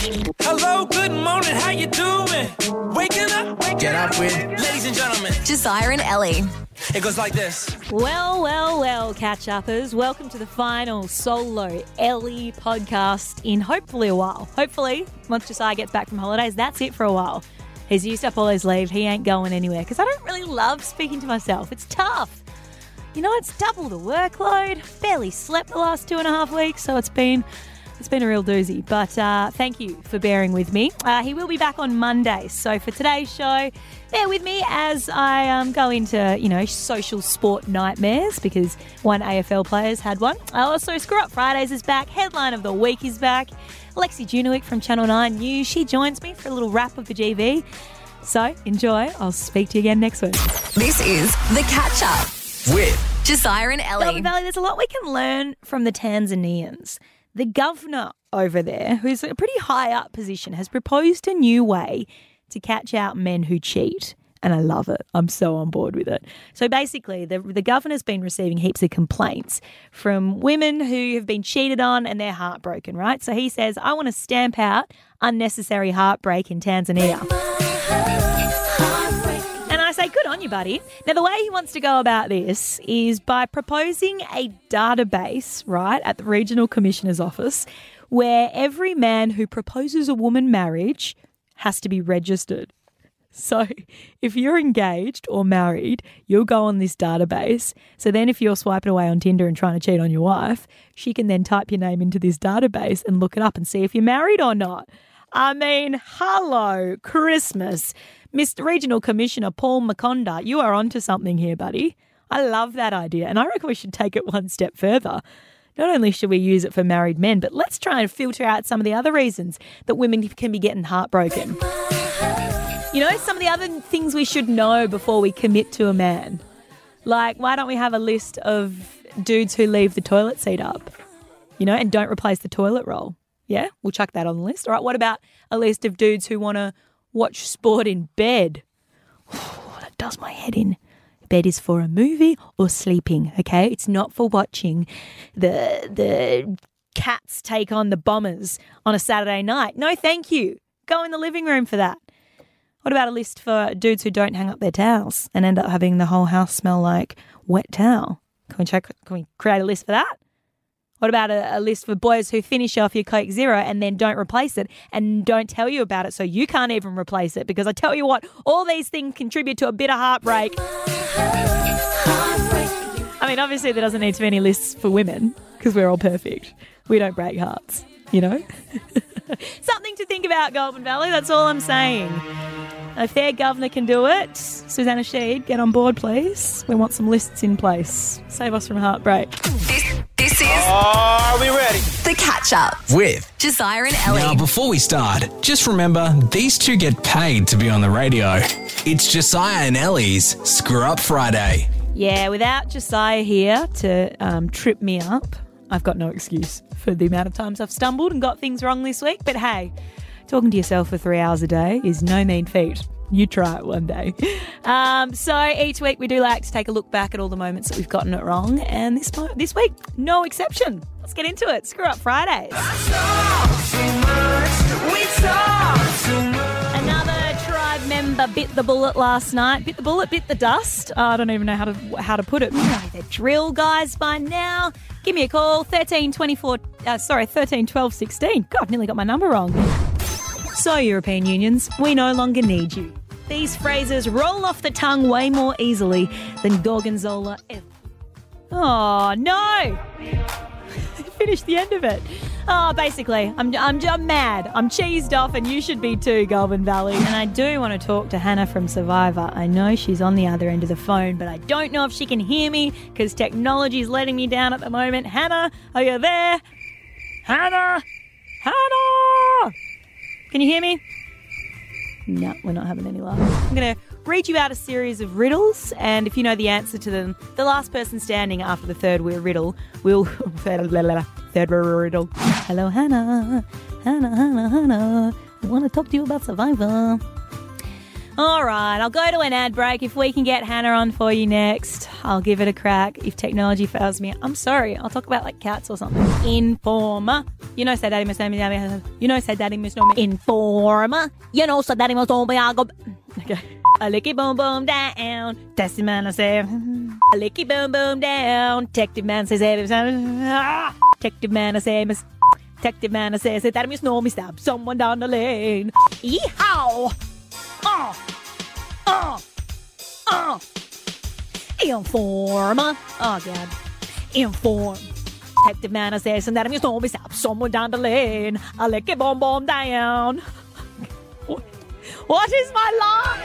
Hello, good morning, how you doing? Waking up, Get up with ladies and gentlemen. Josiah and Ellie. It goes like this. Well, catch-uppers. Welcome to the final solo Ellie podcast in hopefully a while. Hopefully, once Josiah gets back from holidays, that's it for a while. He's used up all his leave. He ain't going anywhere because I don't really love speaking to myself. It's tough. You know, it's double the workload. Barely slept the last 2.5 weeks, so it's been a real doozy. But thank you for bearing with me. He will be back on Monday. So for today's show, bear with me as I go into, social sport nightmares because one AFL player's had one. Also, Screw Up Fridays is back. Headline of the week is back. Lexi Junowick from Channel 9 News. She joins me for a little wrap of the GV. So enjoy. I'll speak to you again next week. This is The Catch Up with Josiah and Ellie. Goulburn Valley, there's a lot we can learn from the Tanzanians. The governor over there, who's a pretty high up position, has proposed a new way to catch out men who cheat. And I love it. I'm so on board with it. So basically, the governor's been receiving heaps of complaints from women who have been cheated on and they're heartbroken, right? So he says, I want to stamp out unnecessary heartbreak in Tanzania. And I say, good on you, buddy. Now, the way he wants to go about this is by proposing a database, right, at the Regional Commissioner's office where every man who proposes a woman marriage has to be registered. So if you're engaged or married, you'll go on this database. So then if you're swiping away on Tinder and trying to cheat on your wife, she can then type your name into this database and look it up and see if you're married or not. I mean, hello, Christmas. Mr. Regional Commissioner Paul Makonda, you are onto something here, buddy. I love that idea. And I reckon we should take it one step further. Not only should we use it for married men, but let's try and filter out some of the other reasons that women can be getting heartbroken. You know, some of the other things we should know before we commit to a man. Like, why don't we have a list of dudes who leave the toilet seat up, and don't replace the toilet roll? Yeah, we'll chuck that on the list. All right, what about a list of dudes who want to watch sport in bed? That does my head in. Bed is for a movie or sleeping, okay? It's not for watching the Cats take on the Bombers on a Saturday night. No, thank you. Go in the living room for that. What about a list for dudes who don't hang up their towels and end up having the whole house smell like wet towel? Can we create a list for that? What about a list for boys who finish off your Coke Zero and then don't replace it and don't tell you about it so you can't even replace it? Because I tell you what, all these things contribute to a bit of heartbreak. I mean, obviously there doesn't need to be any lists for women because we're all perfect. We don't break hearts, Something to think about, Goulburn Valley, that's all I'm saying. A fair governor can do it. Susanna Sheed, get on board, please. We want some lists in place. Save us from heartbreak. This is Are we ready? The Catch Up with Josiah and Ellie. Now, before we start, just remember, these two get paid to be on the radio. It's Josiah and Ellie's Screw Up Friday. Yeah, without Josiah here to trip me up, I've got no excuse for the amount of times I've stumbled and got things wrong this week. But hey, talking to yourself for 3 hours a day is no mean feat. You try it one day. So each week we do like to take a look back at all the moments that we've gotten it wrong. And this week, no exception. Let's get into it. Screw Up Fridays. Another tribe member bit the bullet last night. Bit the bullet, bit the dust. I don't even know how to put it. You know the drill, guys, by now. Give me a call, 13 12 16. God, I've nearly got my number wrong. So, European unions, we no longer need you. These phrases roll off the tongue way more easily than Gorgonzola ever. Oh, no! Finish the end of it. Oh, basically, I'm mad. I'm cheesed off, and you should be too, Goulburn Valley. And I do want to talk to Hannah from Survivor. I know she's on the other end of the phone, but I don't know if she can hear me because technology is letting me down at the moment. Hannah, are you there? Hannah! Can you hear me? No, we're not having any luck. I'm going to read you out a series of riddles, and if you know the answer to them, the last person standing after the third riddle will... third riddle. Hello, Hannah. Hannah. I want to talk to you about Survivor. All right, I'll go to an ad break. If we can get Hannah on for you next, I'll give it a crack. If technology fails me, I'm sorry. I'll talk about like cats or something. Informer. You know, say daddy must know me. You know, say daddy must know me. Informer. You know, say daddy must know me. Okay. A licky boom boom down. Testy man, I say. A licky boom boom down. Detective man says, Detective man, I say, Detective man, I say daddy must know me. Stab someone down the lane. Yeehaw. Informer. Oh, God. Inform. Detective man, I say, daddy must know me. Stab someone down the lane. A licky boom boom down. What is my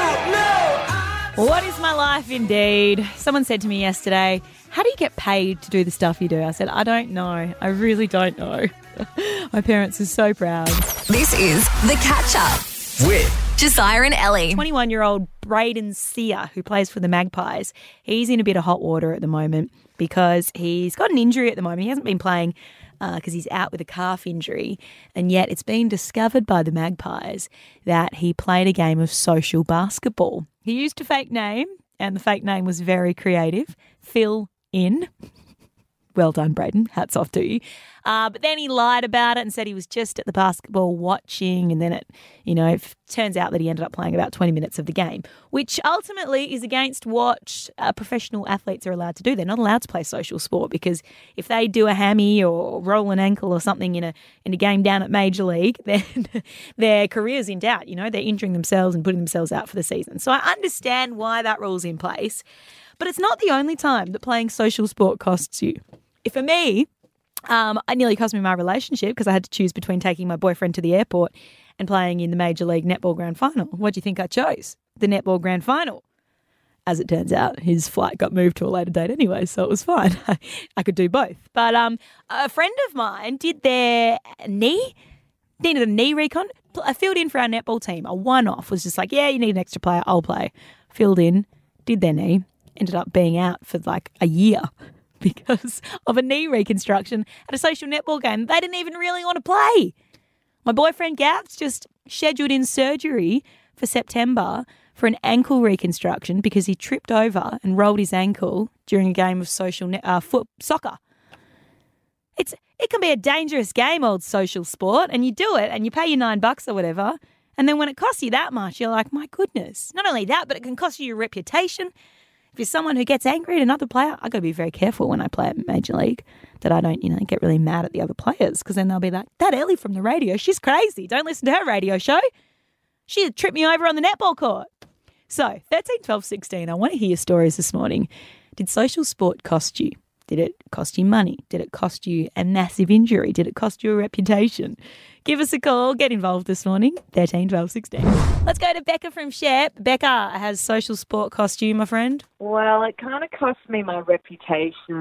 life? What is my life indeed? Someone said to me yesterday, how do you get paid to do the stuff you do? I said, I don't know. I really don't know. My parents are so proud. This is The Catch Up With Josiah and Ellie. 21-year-old Braden Sear, who plays for the Magpies, he's in a bit of hot water at the moment because he's got an injury at the moment. He hasn't been playing because he's out with a calf injury, and yet it's been discovered by the Magpies that he played a game of social basketball. He used a fake name, and the fake name was very creative. Phil In. Well done, Braden. Hats off to you. But then he lied about it and said he was just at the basketball watching, and then it turns out that he ended up playing about 20 minutes of the game, which ultimately is against what professional athletes are allowed to do. They're not allowed to play social sport because if they do a hammy or roll an ankle or something in a game down at Major League, then their career's in doubt. They're injuring themselves and putting themselves out for the season. So I understand why that rule's in place, but it's not the only time that playing social sport costs you. For me, it nearly cost me my relationship because I had to choose between taking my boyfriend to the airport and playing in the Major League Netball Grand Final. What do you think I chose? The Netball Grand Final. As it turns out, his flight got moved to a later date anyway, so it was fine. I could do both. But a friend of mine did their needed a knee recon. I filled in for our netball team. A one-off was just like, yeah, you need an extra player, I'll play. Filled in, did their knee, ended up being out for like a year because of a knee reconstruction at a social netball game. They didn't even really want to play. My boyfriend Gav's just scheduled in surgery for September for an ankle reconstruction because he tripped over and rolled his ankle during a game of social soccer. It can be a dangerous game, old social sport, and you do it and you pay your $9 or whatever, and then when it costs you that much, you're like, my goodness. Not only that, but it can cost you your reputation. If you're someone who gets angry at another player, I've got to be very careful when I play at Major League that I don't, get really mad at the other players because then they'll be like, that Ellie from the radio, she's crazy. Don't listen to her radio show. She tripped me over on the netball court. So 13, 12, 16, I want to hear your stories this morning. Did social sport cost you? Did it cost you money? Did it cost you a massive injury? Did it cost you a reputation? Give us a call. Get involved this morning. 13, 12, 16. Let's go to Becca from Shep. Becca, has social sport cost you, my friend? Well, it kind of cost me my reputation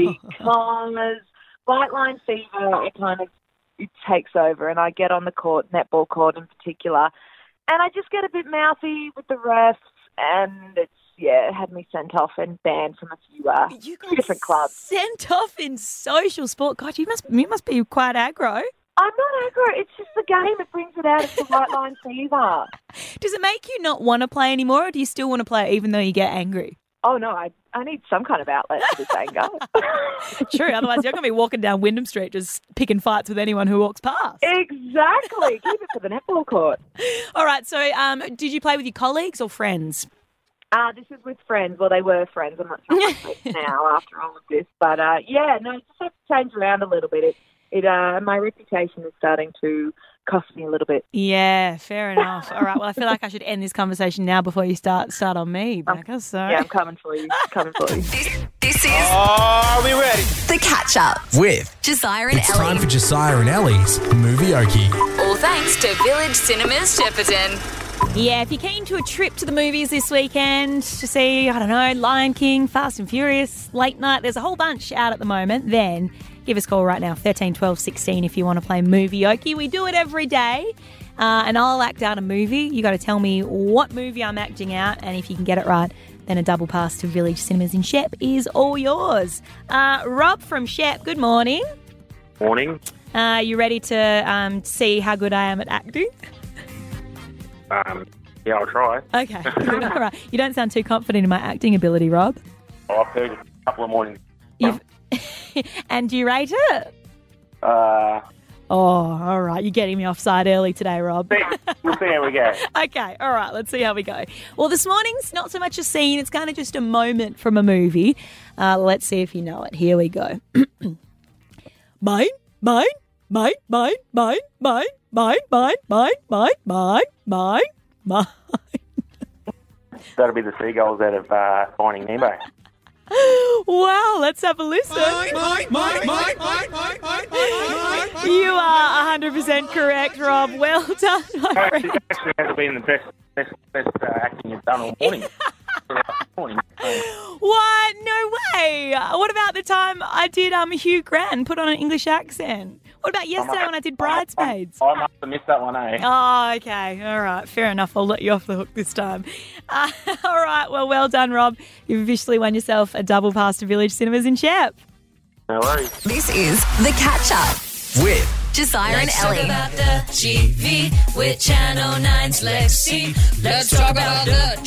because white line fever, it takes over, and I get on the court, netball court in particular, and I just get a bit mouthy with the refs, and it had me sent off and banned from a few different clubs. Sent off in social sport? God, you must be quite aggro. I'm not aggro. It's just the game. It brings it out. It's the white line fever. Does it make you not want to play anymore, or do you still want to play even though you get angry? Oh, no, I need some kind of outlet for this anger. True, otherwise you're going to be walking down Wyndham Street just picking fights with anyone who walks past. Exactly. Keep it for the netball court. All right, so did you play with your colleagues or friends? This is with friends. Well, they were friends. I'm not sure what it's now after all of this. But, just have to change around a little bit. My reputation is starting to cost me a little bit. Yeah, fair enough. All right, well, I feel like I should end this conversation now before you start on me, Becca. Yeah, I'm coming for you. This is Are we ready? The Catch Up with Josiah and It's Ellie. time for Josiah and Ellie's Movie-okie. All thanks to Village Cinemas Shepparton. Yeah, if you're keen to a trip to the movies this weekend to see, Lion King, Fast and Furious, Late Night, there's a whole bunch out at the moment, then give us a call right now, 13, 12, 16 if you want to play Movie-okie. We do it every day, and I'll act out a movie. You got to tell me what movie I'm acting out, and if you can get it right, then a double pass to Village Cinemas in Shep is all yours. Rob from Shep, good morning. Morning. You ready to see how good I am at acting? Yeah, I'll try. Okay, good. All right. You don't sound too confident in my acting ability, Rob. Oh, I've heard it a couple of mornings. And do you rate it? Oh, all right. You're getting me offside early today, Rob. We'll see how we go. Okay, all right. Let's see how we go. Well, this morning's not so much a scene. It's kind of just a moment from a movie. Let's see if you know it. Here we go. Mine. That'll be the seagulls out of Finding Nemo. Wow, let's have a listen. You are 100% correct, Rob. Well done, my friend. It actually has been the best acting you've done all morning. What? No way. What about the time I did Hugh Grant put on an English accent? What about yesterday when I did Bridesmaids? I must have missed that one, eh? Oh, okay. All right. Fair enough. I'll let you off the hook this time. All right. Well done, Rob. You've officially won yourself a double pass to Village Cinemas in Shep. No worries. This is The Catch Up With Josiah and Let's talk Ellie. about the TV with Channel 9's Lexi. Let's talk about the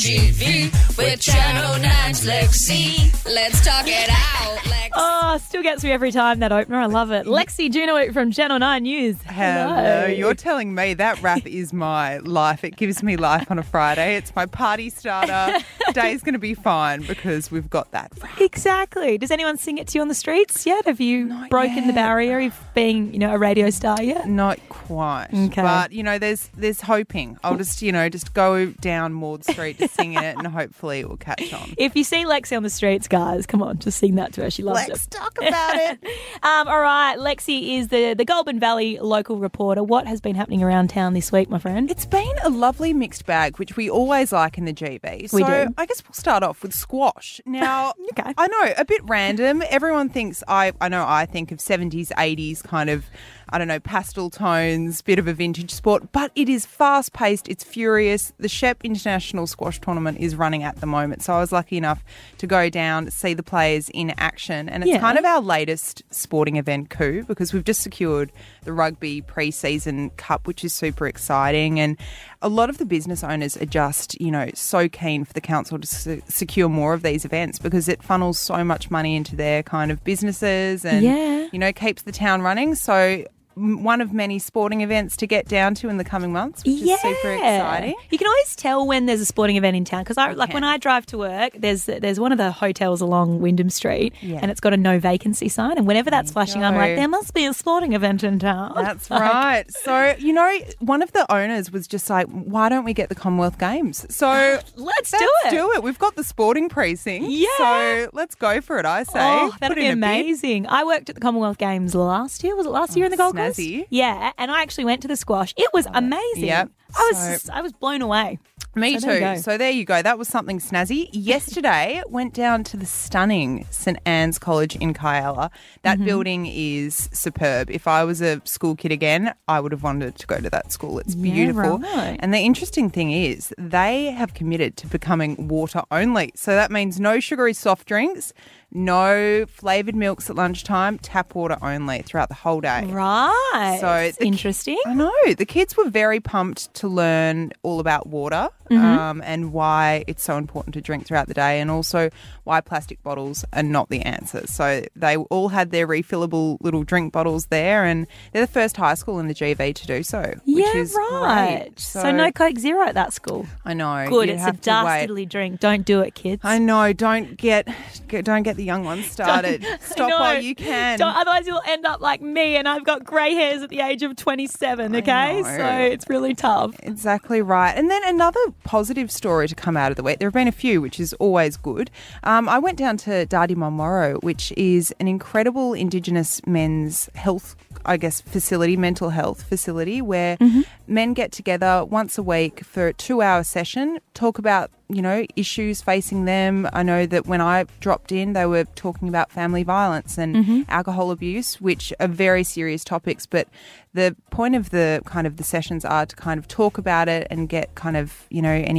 TV with Channel 9's Lexi. Let's talk it out, Lex. Oh, still gets me every time, that opener. I love it. Lexi Junowick from Channel 9 News. Hello. You're telling me that rap is my life. It gives me life on a Friday. It's my party starter. Today's going to be fine because we've got that rap. Exactly. Does anyone sing it to you on the streets yet? Have you Not broken the yet. barrier of being, a radio star yet? Not quite. Okay. But, there's hoping. I'll just go down Maud Street to sing it and hopefully it will catch on. If you see Lexi on the streets, guys, come on, just sing that to her. She loves Let's it. talk about it. All right, Lexi is the Goulburn Valley local reporter. What has been happening around town this week, my friend? It's been a lovely mixed bag, which we always like in the GB. We So do. I guess we'll start off with squash. Now, Okay. I know, a bit random. Everyone thinks, I think of 70s, 80s kind of, pastel tones, bit of a vintage sport, but it is fast-paced, it's furious. The Shep International Squash Tournament is running at the moment, so I was lucky enough to go down, see the players in action, and it's Yeah. kind of our latest sporting event coup because we've just secured the Rugby Pre-Season Cup, which is super exciting, and a lot of the business owners are just, so keen for the council to secure more of these events because it funnels so much money into their kind of businesses and, keeps the town running. So one of many sporting events to get down to in the coming months, which is super exciting. You can always tell when there's a sporting event in town because when I drive to work, there's one of the hotels along Wyndham Street and it's got a no vacancy sign, and whenever that's flashing, I'm like, there must be a sporting event in town. That's right. So, one of the owners was just like, why don't we get the Commonwealth Games? So Let's do it. We've got the sporting precinct. Yeah. So let's go for it, I say. Oh, that'd Put be in a bid. amazing. I worked at the Commonwealth Games last year. Was it last year in the Gold Coast? snazzy. Yeah, and I actually went to the squash. It was amazing. Yep. I was blown away. Me So there you go. too. So there you go. That was something snazzy. Yesterday, went down to the stunning St Anne's College in Kyalla. That building is superb. If I was a school kid again, I would have wanted to go to that school. It's beautiful. right. And the interesting thing is they have committed to becoming water only. So that means no sugary soft drinks, no flavoured milks at lunchtime, tap water only throughout the whole day. Right. So it's the- interesting. I know. The kids were very pumped to learn all about water and why it's so important to drink throughout the day, and also why plastic bottles are not the answer. So they all had their refillable little drink bottles there, and they're the first high school in the GV to do so, which is right. great. So no Coke Zero at that school. I know. Good. You It's a have to wait. dastardly drink. Don't do it, kids. I know. Don't get the young ones started. Stop No. while you can. Otherwise, you'll end up like me, and I've got grey hairs at the age of 27. Okay, know. so it's really tough. Exactly right. And then another positive story to come out of the week. There have been a few, which is always good. I went down to Dardy Momoro, which is an incredible Indigenous men's health, facility, mental health facility, where men get together once a week for a 2-hour session, talk about, issues facing them. I know that when I dropped in, they were talking about family violence and alcohol abuse, which are very serious topics, but the point of the sessions are to kind of talk about it and get kind of, any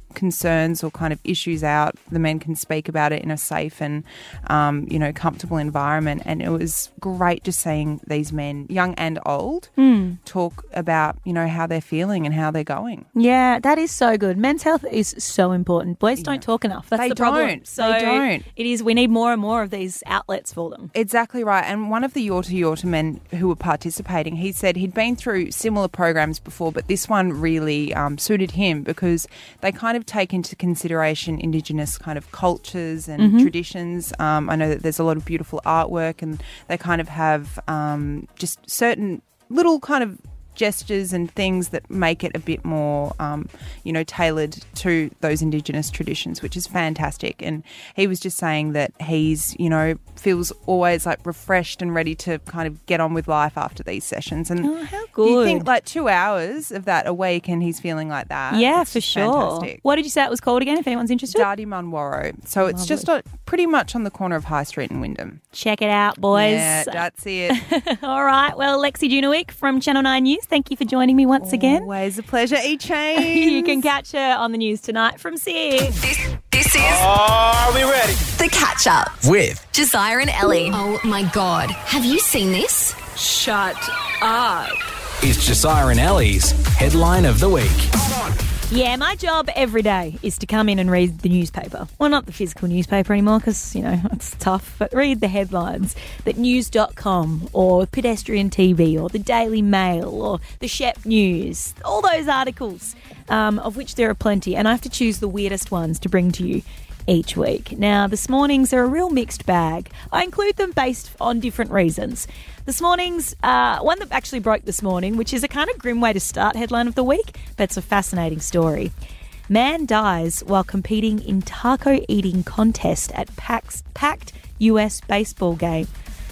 concerns or kind of issues out, the men can speak about it in a safe and, comfortable environment. And it was great just seeing these men, young and old, talk about, how they're feeling and how they're going. Yeah, that is so good. Men's health is so important. Boys don't talk enough. That's the problem. So they don't. It is. We need more and more of these outlets for them. Exactly right. And one of the Yorta Yorta men who were participating, he said he'd been through similar programs before, but this one really suited him because they kind of take into consideration Indigenous kind of cultures and traditions. I know that there's a lot of beautiful artwork, and they kind of have just certain little kind of gestures and things that make it a bit more, tailored to those Indigenous traditions, which is fantastic. And he was just saying that he's, feels always like refreshed and ready to kind of get on with life after these sessions. And how good. You think like 2 hours of that a week and he's feeling like that. Yeah, it's for sure. Fantastic. What did you say it was called again, if anyone's interested? Darty Munwarrow. So it's just pretty much on the corner of High Street and Wyndham. Check it out, boys. Yeah, that's it. All right. Well, Lexi Junowick from Channel 9 News, thank you for joining me once again. Always a pleasure, E-Chain. You can catch her on the news tonight from 6. This is Are we ready? The Catch Up With Josiah and Ellie. Oh my God. Have you seen this? Shut up. it's Josiah and Ellie's Headline of the Week. Yeah, my job every day is to come in and read the newspaper. Well, not the physical newspaper anymore because, it's tough, but read the headlines that news.com or Pedestrian TV or the Daily Mail or the Shep News, all those articles, of which there are plenty, and I have to choose the weirdest ones to bring to you each week. Now, this morning's are a real mixed bag. I include them based on different reasons. This morning's, one that actually broke this morning, which is a kind of grim way to start Headline of the Week, but it's a fascinating story. Man dies while competing in taco eating contest at packed US baseball game.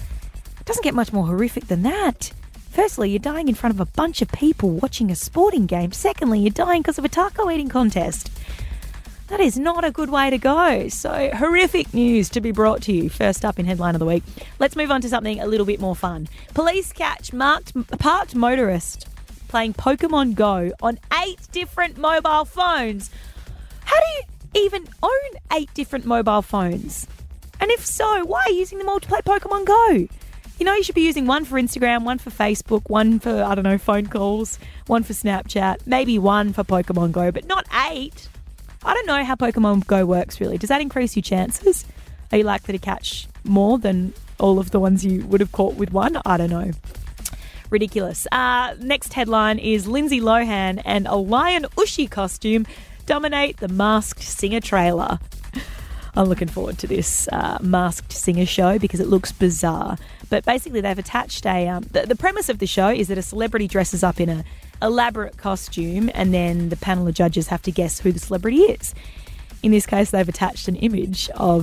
It doesn't get much more horrific than that. Firstly, you're dying in front of a bunch of people watching a sporting game. Secondly, you're dying because of a taco eating contest. That is not a good way to go. So, horrific news to be brought to you. First up in Headline of the Week. Let's move on to something a little bit more fun. Police catch parked motorist playing Pokemon Go on 8 different mobile phones. How do you even own 8 different mobile phones? And if so, why are you using them all to play Pokemon Go? You should be using one for Instagram, one for Facebook, one for, phone calls, one for Snapchat, maybe one for Pokemon Go, but not 8. I don't know how Pokemon Go works, really. Does that increase your chances? Are you likely to catch more than all of the ones you would have caught with one? I don't know. Ridiculous. Next headline is Lindsay Lohan and a Lion Ushi costume dominate the Masked Singer trailer. I'm looking forward to this Masked Singer show because it looks bizarre. But basically they've attached the premise of the show is that a celebrity dresses up in a elaborate costume and then the panel of judges have to guess who the celebrity is. In this case, they've attached an image of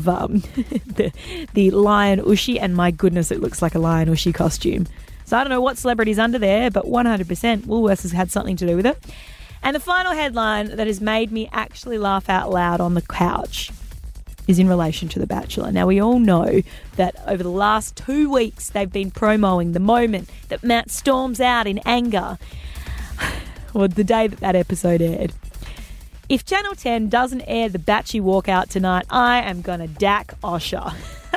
the Lion Ushi, and my goodness, it looks like a Lion Ushi costume. So I don't know what celebrity's under there, but 100% Woolworths has had something to do with it. And the final headline that has made me actually laugh out loud on the couch is in relation to The Bachelor. Now, we all know that over the last 2 weeks, they've been promoting the moment that Matt storms out in anger. Or the day that episode aired. If Channel 10 doesn't air the Batchy walkout tonight, I am going to dack Osher.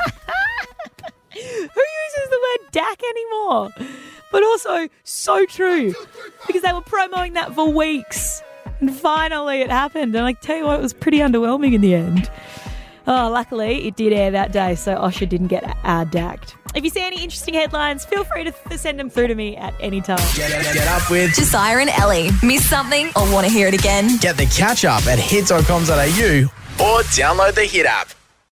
Who uses the word dack anymore? But also, so true. Because they were promoting that for weeks. And finally it happened. And I tell you what, it was pretty underwhelming in the end. Oh, luckily it did air that day, so Osher didn't get dacked. If you see any interesting headlines, feel free to send them through to me at any time. Get up with Josiah and Ellie. Miss something or want to hear it again? Get the catch up at hits.com.au or download the Hit app.